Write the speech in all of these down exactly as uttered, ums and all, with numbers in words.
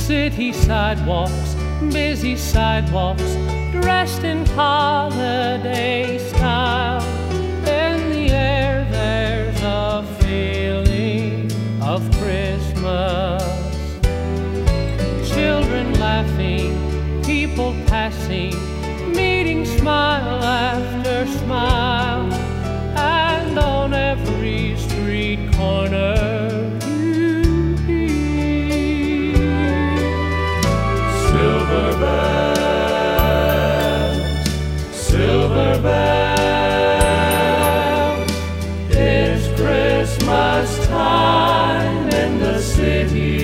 City sidewalks, busy sidewalks, dressed in holiday style. In the air there's a feeling of Christmas. Children laughing, people passing, meeting smile after smile. And on every street corner you hear silver bells, silver bells. It's Christmas time in the city.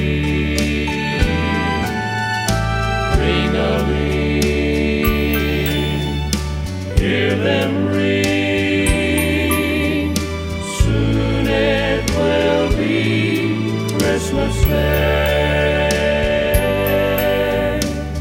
Ring-a-ling, hear them ring. Soon it will be Christmas Day.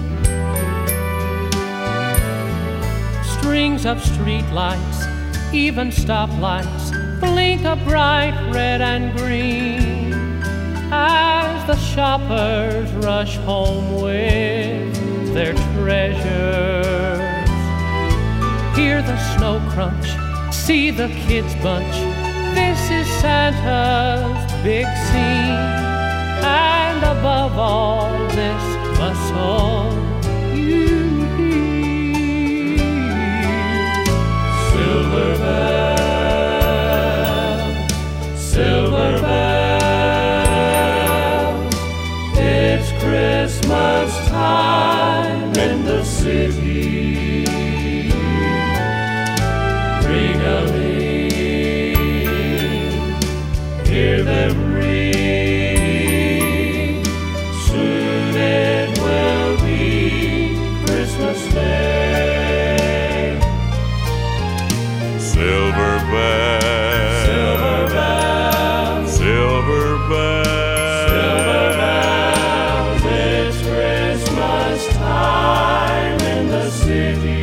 Strings of streetlights, even stoplights, blink a bright red and green as the shoppers rush home with their treasures. Hear the snow crunch, see the kids bunch. This is Santa's big scene. And above all this bustle, you hear silver bells, silver bells. It's Christmas time in the city. Ring-a-ling, hear them ring. Soon it will be Christmas Day. Silver bells, Silver bells, silver bells, silver bells. It's Christmas time in the city.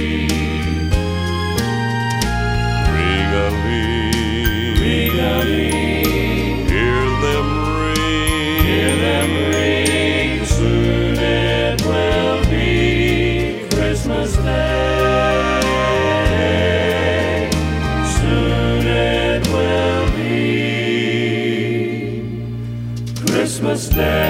Ring-a-ling, Ring-a-ling, hear them ring. hear them ring. Soon it will be Christmas Day. Soon it will be Christmas Day.